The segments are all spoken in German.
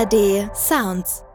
ARD Sounds.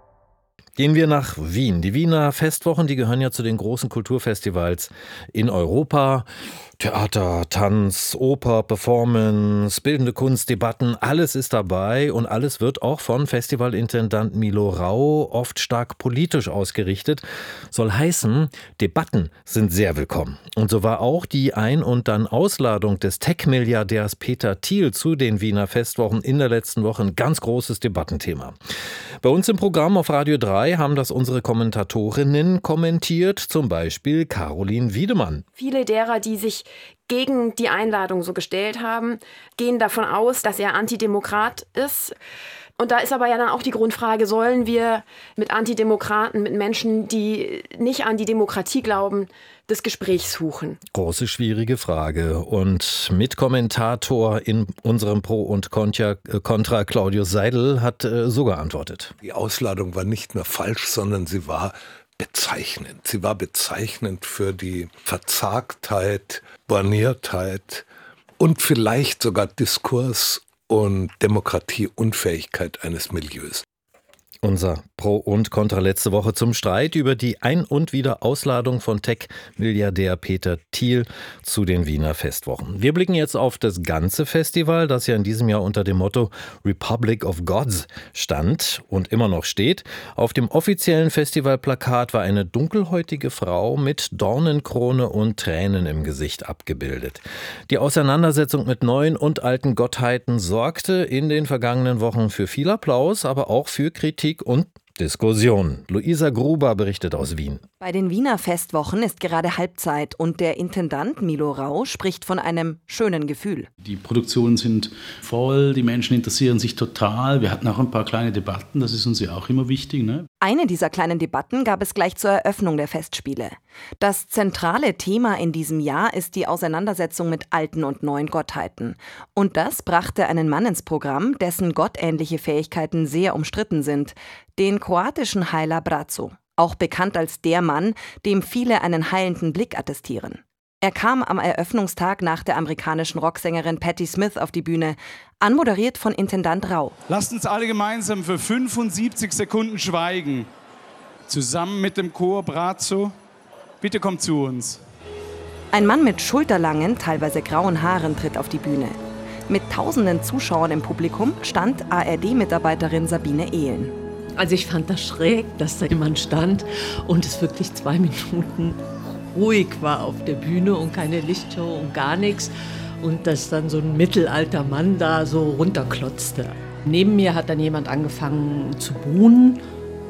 Gehen wir nach Wien. Die Wiener Festwochen, die gehören ja zu den großen Kulturfestivals in Europa. Theater, Tanz, Oper, Performance, bildende Kunst, Debatten, alles ist dabei und alles wird auch von Festivalintendant Milo Rau oft stark politisch ausgerichtet. Soll heißen, Debatten sind sehr willkommen. Und so war auch die Ein- und dann Ausladung des Tech-Milliardärs Peter Thiel zu den Wiener Festwochen in der letzten Woche ein ganz großes Debattenthema. Bei uns im Programm auf Radio 3 haben das unsere Kommentatorinnen kommentiert, zum Beispiel Caroline Wiedemann. Viele derer, die sich gegen die Einladung so gestellt haben, gehen davon aus, dass er Antidemokrat ist. Und da ist aber ja dann auch die Grundfrage, sollen wir mit Antidemokraten, mit Menschen, die nicht an die Demokratie glauben, das Gespräch suchen? Große, schwierige Frage. Und Mitkommentator in unserem Pro und Contra, Claudius Seidel, hat so geantwortet. Die Ausladung war nicht nur falsch, sondern sie war bezeichnend. Sie war bezeichnend für die Verzagtheit, Borniertheit und vielleicht sogar Diskurs- und Demokratieunfähigkeit eines Milieus. Unser Pro und Contra letzte Woche zum Streit über die Ein- und Wiederausladung von Tech-Milliardär Peter Thiel zu den Wiener Festwochen. Wir blicken jetzt auf das ganze Festival, das ja in diesem Jahr unter dem Motto Republic of Gods stand und immer noch steht. Auf dem offiziellen Festivalplakat war eine dunkelhäutige Frau mit Dornenkrone und Tränen im Gesicht abgebildet. Die Auseinandersetzung mit neuen und alten Gottheiten sorgte in den vergangenen Wochen für viel Applaus, aber auch für Kritik und Diskussion. Luisa Gruber berichtet aus Wien. Bei den Wiener Festwochen ist gerade Halbzeit und der Intendant Milo Rau spricht von einem schönen Gefühl. Die Produktionen sind voll, die Menschen interessieren sich total. Wir hatten auch ein paar kleine Debatten, das ist uns ja auch immer wichtig, ne? Eine dieser kleinen Debatten gab es gleich zur Eröffnung der Festspiele. Das zentrale Thema in diesem Jahr ist die Auseinandersetzung mit alten und neuen Gottheiten. Und das brachte einen Mann ins Programm, dessen gottähnliche Fähigkeiten sehr umstritten sind, den kroatischen Heiler Braco, auch bekannt als der Mann, dem viele einen heilenden Blick attestieren. Er kam am Eröffnungstag nach der amerikanischen Rocksängerin Patti Smith auf die Bühne, anmoderiert von Intendant Rau. Lasst uns alle gemeinsam für 75 Sekunden schweigen. Zusammen mit dem Chor Braco. Bitte kommt zu uns. Ein Mann mit schulterlangen, teilweise grauen Haaren tritt auf die Bühne. Mit tausenden Zuschauern im Publikum stand ARD-Mitarbeiterin Sabine Ehlen. Also ich fand das schräg, dass da jemand stand und es wirklich 2 Minuten ruhig war auf der Bühne und keine Lichtshow und gar nichts. Und dass dann so ein mittelalter Mann da so runterklotzte. Neben mir hat dann jemand angefangen zu buhnen.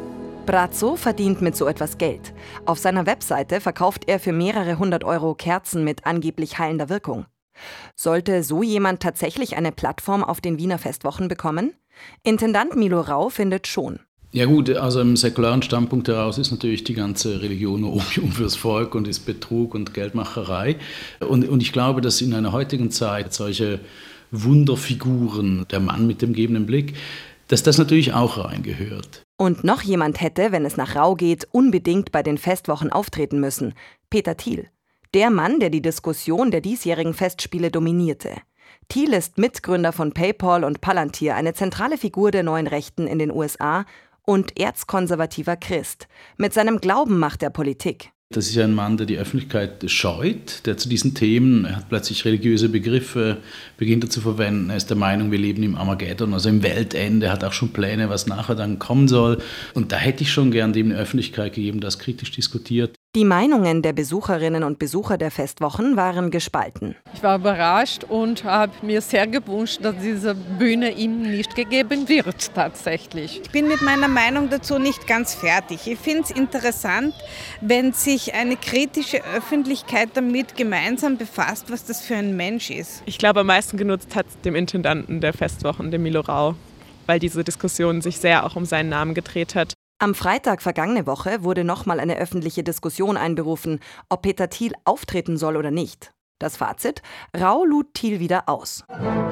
Braco verdient mit so etwas Geld. Auf seiner Webseite verkauft er für mehrere 100 € Kerzen mit angeblich heilender Wirkung. Sollte so jemand tatsächlich eine Plattform auf den Wiener Festwochen bekommen? Intendant Milo Rau findet schon. Ja gut, also im säkularen Standpunkt heraus ist natürlich die ganze Religion Opium fürs Volk und ist Betrug und Geldmacherei. Und ich glaube, dass in einer heutigen Zeit solche Wunderfiguren, der Mann mit dem gebenden Blick, dass das natürlich auch reingehört. Und noch jemand hätte, wenn es nach Rau geht, unbedingt bei den Festwochen auftreten müssen. Peter Thiel. Der Mann, der die Diskussion der diesjährigen Festspiele dominierte. Thiel ist Mitgründer von PayPal und Palantir, eine zentrale Figur der neuen Rechten in den USA und erzkonservativer Christ. Mit seinem Glauben macht er Politik. Das ist ja ein Mann, der die Öffentlichkeit scheut, der zu diesen Themen, er hat plötzlich religiöse Begriffe, beginnt er zu verwenden. Er ist der Meinung, wir leben im Armageddon, also im Weltende, er hat auch schon Pläne, was nachher dann kommen soll. Und da hätte ich schon gern dem eine Öffentlichkeit gegeben, das kritisch diskutiert. Die Meinungen der Besucherinnen und Besucher der Festwochen waren gespalten. Ich war überrascht und habe mir sehr gewünscht, dass diese Bühne ihm nicht gegeben wird tatsächlich. Ich bin mit meiner Meinung dazu nicht ganz fertig. Ich finde es interessant, wenn sich eine kritische Öffentlichkeit damit gemeinsam befasst, was das für ein Mensch ist. Ich glaube, am meisten genutzt hat es dem Intendanten der Festwochen, dem Milo Rau, weil diese Diskussion sich sehr auch um seinen Namen gedreht hat. Am Freitag vergangene Woche wurde nochmal eine öffentliche Diskussion einberufen, ob Peter Thiel auftreten soll oder nicht. Das Fazit: Rau lud Thiel wieder aus.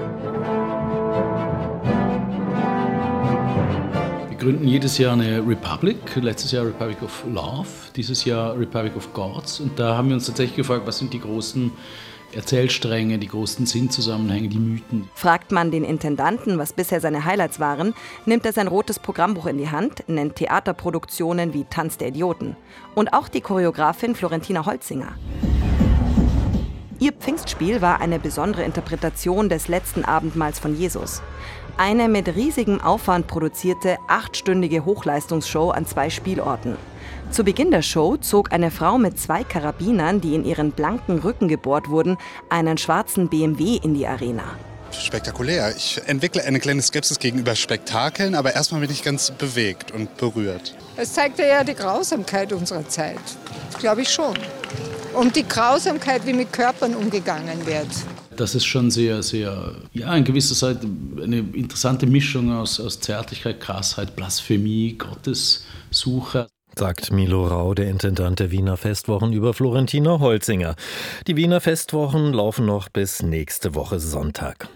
Wir gründen jedes Jahr eine Republic, letztes Jahr Republic of Love, dieses Jahr Republic of Gods. Und da haben wir uns tatsächlich gefragt, was sind die großen Erzählstränge, die großen Sinnzusammenhänge, die Mythen. Fragt man den Intendanten, was bisher seine Highlights waren, nimmt er sein rotes Programmbuch in die Hand, nennt Theaterproduktionen wie Tanz der Idioten. Und auch die Choreografin Florentina Holzinger. Ihr Pfingstspiel war eine besondere Interpretation des letzten Abendmahls von Jesus. Eine mit riesigem Aufwand produzierte 8-stündige Hochleistungsshow an 2 Spielorten. Zu Beginn der Show zog eine Frau mit 2 Karabinern, die in ihren blanken Rücken gebohrt wurden, einen schwarzen BMW in die Arena. Spektakulär. Ich entwickle eine kleine Skepsis gegenüber Spektakeln, aber erstmal bin ich ganz bewegt und berührt. Es zeigte ja die Grausamkeit unserer Zeit, glaube ich schon. Und die Grausamkeit, wie mit Körpern umgegangen wird. Das ist schon sehr, sehr, in gewisser Zeit eine interessante Mischung aus Zärtlichkeit, Krassheit, Blasphemie, Gottessuche. Sagt Milo Rau, der Intendant der Wiener Festwochen, über Florentina Holzinger. Die Wiener Festwochen laufen noch bis nächste Woche Sonntag.